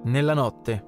Nella notte.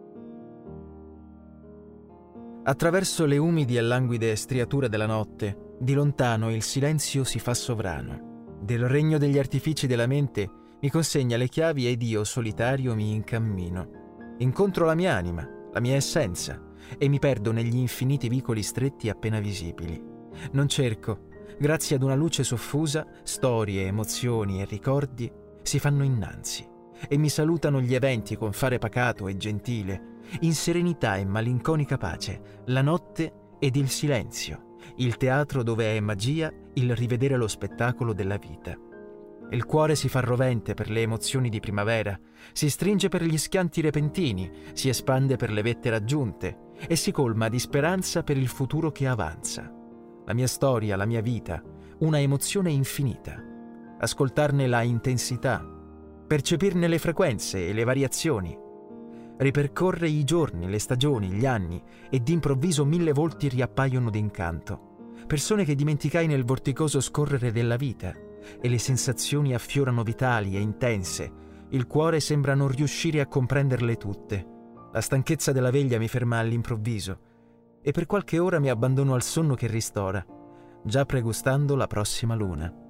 Attraverso le umidi e languide striature della notte, di lontano il silenzio si fa sovrano. Del regno degli artifici della mente mi consegna le chiavi ed io solitario mi incammino. Incontro la mia anima, la mia essenza, e mi perdo negli infiniti vicoli stretti appena visibili. Non cerco, grazie ad una luce soffusa, storie, emozioni e ricordi si fanno innanzi e mi salutano gli eventi con fare pacato e gentile, in serenità e malinconica pace, la notte ed il silenzio, il teatro dove è magia il rivedere lo spettacolo della vita. Il cuore si fa rovente per le emozioni di primavera, si stringe per gli schianti repentini, si espande per le vette raggiunte e si colma di speranza per il futuro che avanza. La mia storia, la mia vita, una emozione infinita. Ascoltarne la intensità, percepirne le frequenze e le variazioni. Ripercorre i giorni, le stagioni, gli anni e d'improvviso 1000 volti riappaiono d'incanto. Persone che dimenticai nel vorticoso scorrere della vita e le sensazioni affiorano vitali e intense. Il cuore sembra non riuscire a comprenderle tutte. La stanchezza della veglia mi ferma all'improvviso e per qualche ora mi abbandono al sonno che ristora, già pregustando la prossima luna.